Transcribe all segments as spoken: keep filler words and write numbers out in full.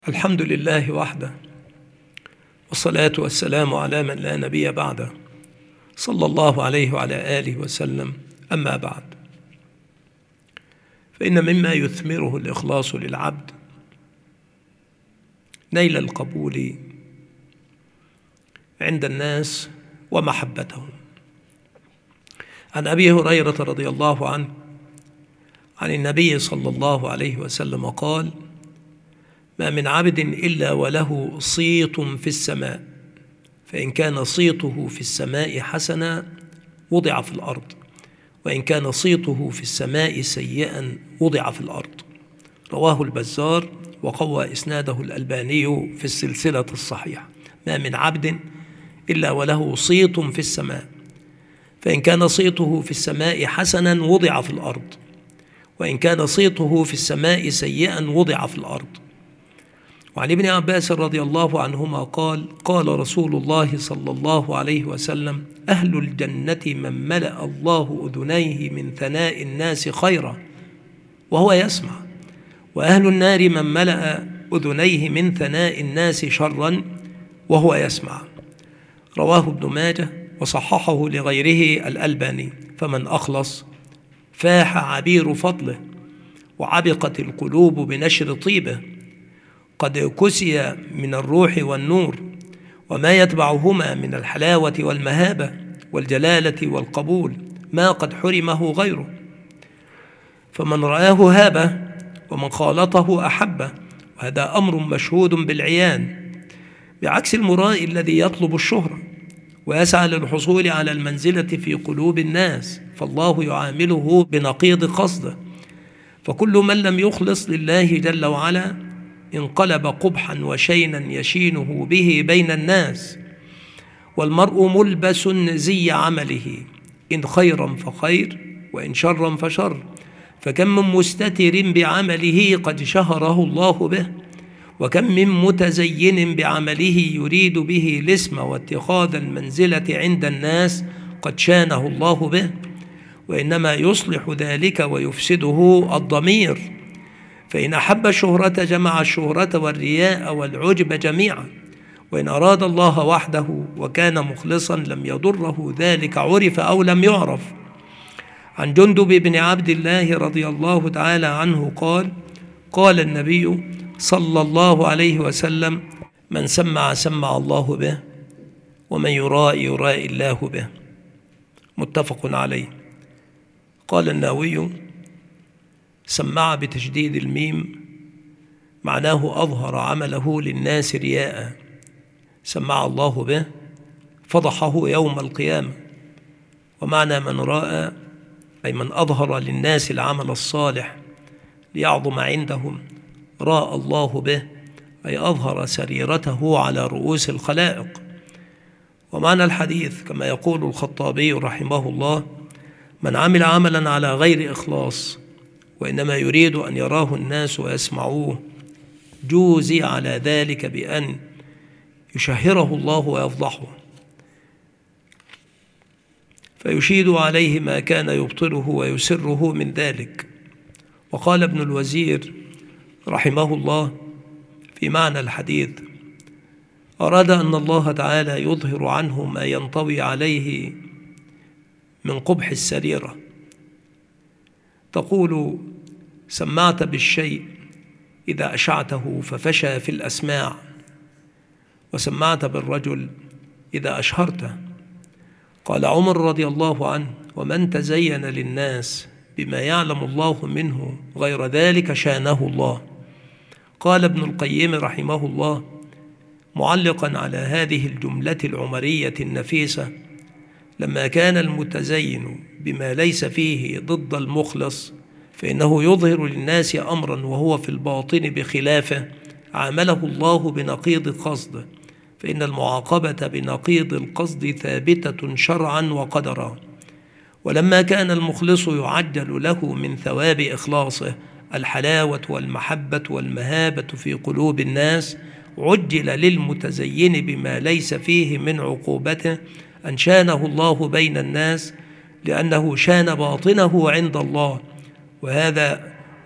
الحمد لله وحده، والصلاة والسلام على من لا نبي بعده، صلى الله عليه وعلى آله وسلم. أما بعد، فإن مما يثمره الإخلاص للعبد نيل القبول عند الناس ومحبتهم. عن أبي هريرة رضي الله عنه عن النبي صلى الله عليه وسلم قال: ما من عبد إلا وله صيت في السماء، فإن كان صيته في السماء حسنا وضع في الأرض، وإن كان صيته في السماء سيئا وضع في الأرض. رواه البزار وقوى إسناده الألباني في السلسلة الصحيحة. ما من عبد إلا وله صيت في السماء، فإن كان صيته في السماء حسنا وضع في الأرض، وإن كان صيته في السماء سيئا وضع في الأرض. وعن ابن عباس رضي الله عنهما قال: قال رسول الله صلى الله عليه وسلم: أهل الجنة من ملأ الله أذنيه من ثناء الناس خيرا وهو يسمع، وأهل النار من ملأ أذنيه من ثناء الناس شرا وهو يسمع. رواه ابن ماجه وصححه لغيره الألباني. فمن أخلص فاح عبير فضله، وعبقت القلوب بنشر طيبه، قد كسي من الروح والنور وما يتبعهما من الحلاوة والمهابة والجلالة والقبول ما قد حرمه غيره. فمن رآه هابه، ومن خالطه أحبه، وهذا أمر مشهود بالعيان، بعكس المرائي الذي يطلب الشهرة ويسعى للحصول على المنزلة في قلوب الناس، فالله يعامله بنقيض قصده. فكل من لم يخلص لله جل وعلا انقلب قبحا وشينا يشينه به بين الناس. والمرء ملبس زي عمله، إن خيرا فخير وإن شرا فشر. فكم من مستتر بعمله قد شهره الله به، وكم من متزين بعمله يريد به الاسم واتخاذ المنزلة عند الناس قد شانه الله به. وإنما يصلح ذلك ويفسده الضمير، فإن أحب الشهرة جمع الشهرة والرياء والعجب جميعا، وإن أراد الله وحده وكان مخلصا لم يضره ذلك عرف أو لم يعرف. عن جندب بن عبد الله رضي الله تعالى عنه قال: قال النبي صلى الله عليه وسلم: من سمع سمع الله به، ومن يرائي يرائي الله به. متفق عليه. قال النووي: سمع بتشديد الميم معناه أظهر عمله للناس رياء، سمع الله به فضحه يوم القيامة. ومعنى من رأى أي من أظهر للناس العمل الصالح ليعظم عندهم، راى الله به أي أظهر سريرته على رؤوس الخلائق. ومعنى الحديث كما يقول الخطابي رحمه الله: من عمل عملا على غير إخلاص وإنما يريد أن يراه الناس ويسمعوه، جوزي على ذلك بأن يشهره الله ويفضحه، فيشيد عليه ما كان يبطله ويسره من ذلك. وقال ابن الوزير رحمه الله في معنى الحديث: أراد أن الله تعالى يظهر عنه ما ينطوي عليه من قبح السريرة. تقول: سمعت بالشيء إذا أشعته ففشى في الأسماع، وسمعت بالرجل إذا أشهرته. قال عمر رضي الله عنه: ومن تزين للناس بما يعلم الله منه غير ذلك شانه الله. قال ابن القيم رحمه الله معلقا على هذه الجملة العمرية النفيسة: لما كان المتزين بما ليس فيه ضد المخلص، فإنه يظهر للناس أمرا وهو في الباطن بخلافه، عامله الله بنقيض قصده، فإن المعاقبة بنقيض القصد ثابتة شرعا وقدرا. ولما كان المخلص يعجل له من ثواب إخلاصه الحلاوة والمحبة والمهابة في قلوب الناس، عجل للمتزين بما ليس فيه من عقوبته أن شانه الله بين الناس، لأنه شان باطنه عند الله، وهذا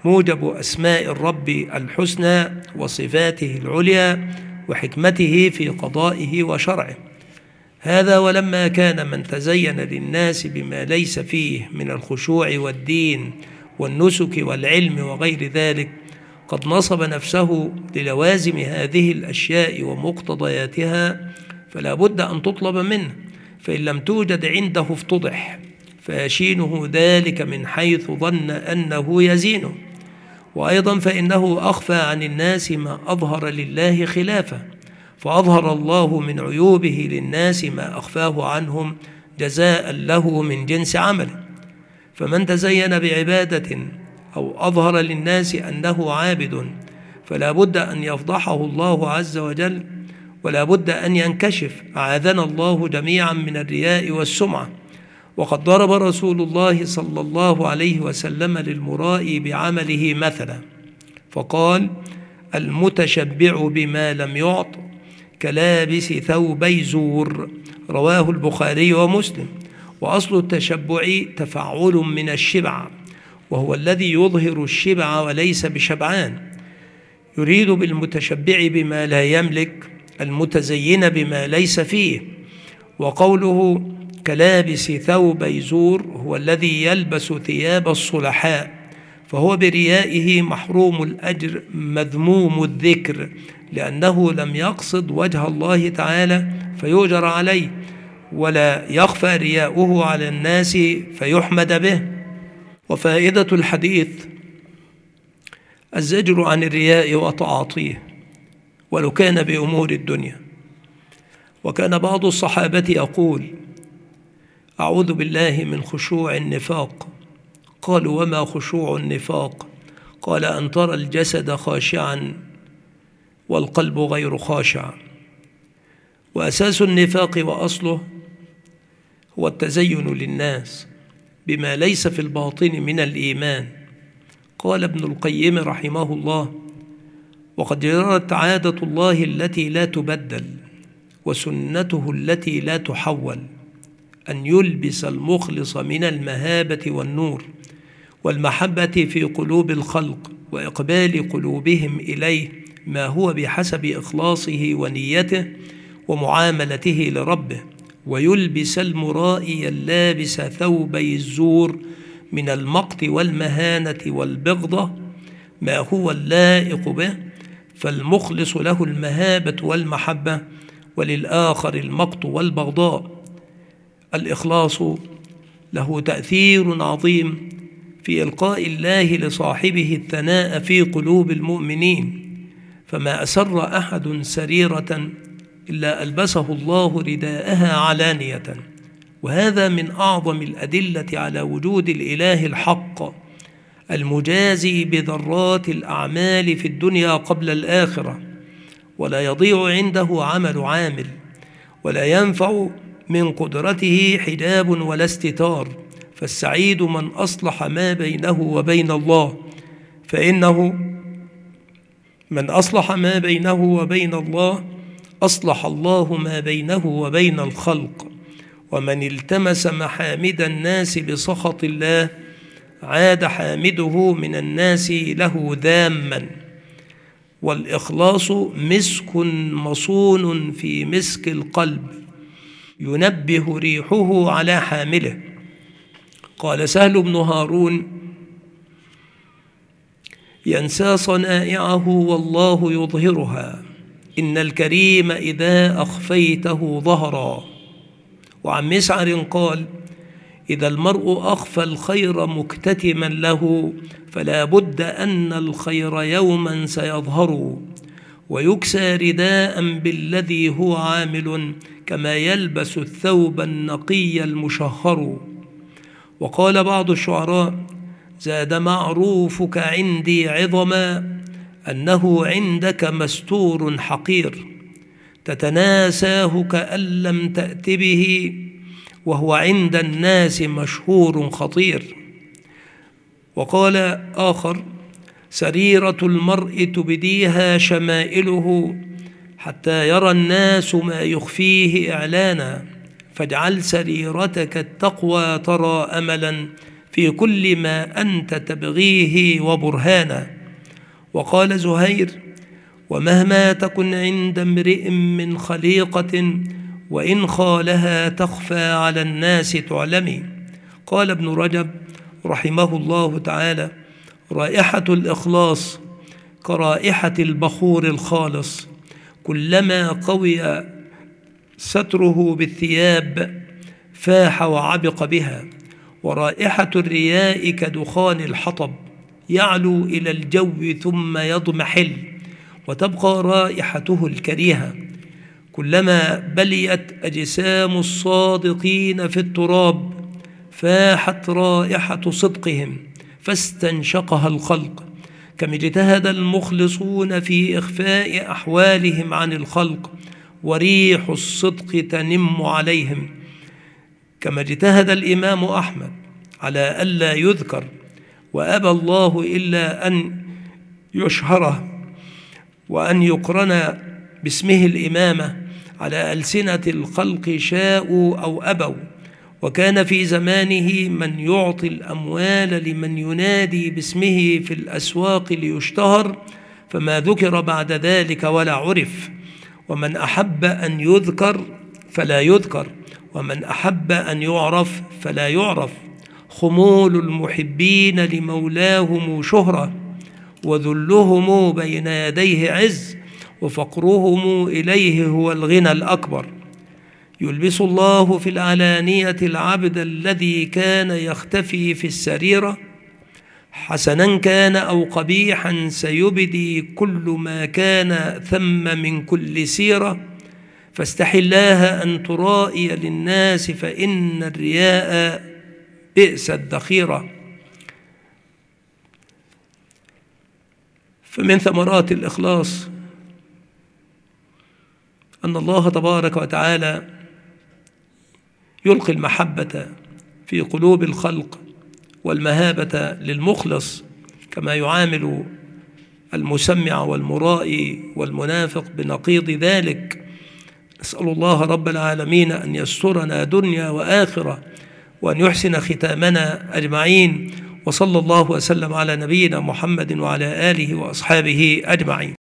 موجب أسماء الرب الحسنى وصفاته العليا وحكمته في قضائه وشرعه. هذا ولما كان من تزين للناس بما ليس فيه من الخشوع والدين والنسك والعلم وغير ذلك قد نصب نفسه للوازم هذه الأشياء ومقتضياتها، فلا بد أن تطلب منه، فإن لم توجد عنده افتضح، فيشينه ذلك من حيث ظن أنه يزينه. وأيضا فإنه أخفى عن الناس ما أظهر لله خلافه، فأظهر الله من عيوبه للناس ما أخفاه عنهم جزاء له من جنس عمله. فمن تزين بعبادة أو أظهر للناس أنه عابد فلا بد أن يفضحه الله عز وجل، ولا بد أن ينكشف، أعاذنا الله جميعا من الرياء والسمعة. وقد ضرب رسول الله صلى الله عليه وسلم للمرائي بعمله مثلا فقال: المتشبع بما لم يعط كلابس ثوبي زور، رواه البخاري ومسلم. وأصل التشبع تفعل من الشبع، وهو الذي يظهر الشبع وليس بشبعان. يريد بالمتشبع بما لا يملك المتزين بما ليس فيه. وقوله كلابس ثوبي زور هو الذي يلبس ثياب الصلحاء، فهو بريائه محروم الأجر مذموم الذكر، لأنه لم يقصد وجه الله تعالى فيؤجر عليه، ولا يخفى رياؤه على الناس فيحمد به. وفائدة الحديث الزجر عن الرياء وتعاطيه ولو كان بأمور الدنيا. وكان بعض الصحابة يقول: أعوذ بالله من خشوع النفاق. قالوا: وما خشوع النفاق؟ قال: أن ترى الجسد خاشعا والقلب غير خاشع. وأساس النفاق وأصله هو التزين للناس بما ليس في الباطن من الإيمان. قال ابن القيم رحمه الله: وقد جرت عادة الله التي لا تبدل وسنته التي لا تحول أن يلبس المخلص من المهابة والنور والمحبة في قلوب الخلق وإقبال قلوبهم إليه ما هو بحسب إخلاصه ونيته ومعاملته لربه، ويلبس المرائي اللابس ثوبي الزور من المقت والمهانة والبغضة ما هو اللائق به، فالمخلص له المهابة والمحبة وللآخر المقت والبغضاء. الإخلاص له تأثير عظيم في إلقاء الله لصاحبه الثناء في قلوب المؤمنين، فما أسر أحد سريرة إلا ألبسه الله رداءها علانية. وهذا من أعظم الأدلة على وجود الإله الحق المجازي بذرات الأعمال في الدنيا قبل الآخرة، ولا يضيع عنده عمل عامل، ولا ينفع من قدرته حجاب ولا استتار. فالسعيد من أصلح ما بينه وبين الله، فإنه من أصلح ما بينه وبين الله أصلح الله ما بينه وبين الخلق. ومن التمس محامد الناس بسخط الله عاد حامده من الناس له ذاما. والإخلاص مسك مصون في مسك القلب ينبه ريحه على حامله. قال سهل بن هارون: ينسى صنائعه والله يظهرها، إن الكريم إذا أخفيته ظهرا. وعن مسعر قال: إذا المرء أخفى الخير مكتتما له فلا بد أن الخير يوما سيظهر، ويكسى رداء بالذي هو عامل كما يلبس الثوب النقي المشهر. وقال بعض الشعراء: زاد معروفك عندي عظما أنه عندك مستور حقير، تتناساه كأن لم تأت به وهو عند الناس مشهور خطير. وقال آخر: سريرة المرء تبديها شمائله حتى يرى الناس ما يخفيه إعلانا، فاجعل سريرتك التقوى ترى أملا في كل ما أنت تبغيه وبرهانا. وقال زهير: ومهما تكن عند امرئ من خليقة وإن خالها تخفى على الناس تعلمي. قال ابن رجب رحمه الله تعالى: رائحة الإخلاص كرائحة البخور الخالص، كلما قوي ستره بالثياب فاح وعبق بها. ورائحة الرياء كدخان الحطب، يعلو إلى الجو ثم يضمحل، وتبقى رائحته الكريهة. كلما بليت أجسام الصادقين في التراب فاحت رائحة صدقهم فاستنشقها الخلق. كما اجتهد المخلصون في إخفاء أحوالهم عن الخلق وريح الصدق تنم عليهم. كما اجتهد الإمام أحمد على ألا يذكر وأبى الله إلا أن يشهره وأن يقرن باسمه الإمامة على ألسنة الخلق شاءوا أو أبوا. وكان في زمانه من يعطي الأموال لمن ينادي باسمه في الأسواق ليشتهر، فما ذكر بعد ذلك ولا عرف. ومن أحب أن يذكر فلا يذكر، ومن أحب أن يعرف فلا يعرف. خمول المحبين لمولاهم شهرة، وذلهم بين يديه عز، وفقرهم إليه هو الغنى الأكبر. يلبس الله في العلانية العبد الذي كان يختفي في السريرة، حسنا كان أو قبيحا سيبدي كل ما كان ثم من كل سيرة. فاستحي الله أن ترائي للناس، فإن الرياء بئس الذخيرة. فمن ثمرات الإخلاص أن الله تبارك وتعالى يلقي المحبة في قلوب الخلق والمهابة للمخلص، كما يعامل المسمع والمرائي والمنافق بنقيض ذلك. نسأل الله رب العالمين أن يسترنا دنيا وآخرة، وأن يحسن ختامنا أجمعين. وصلى الله وسلم على نبينا محمد وعلى آله وأصحابه أجمعين.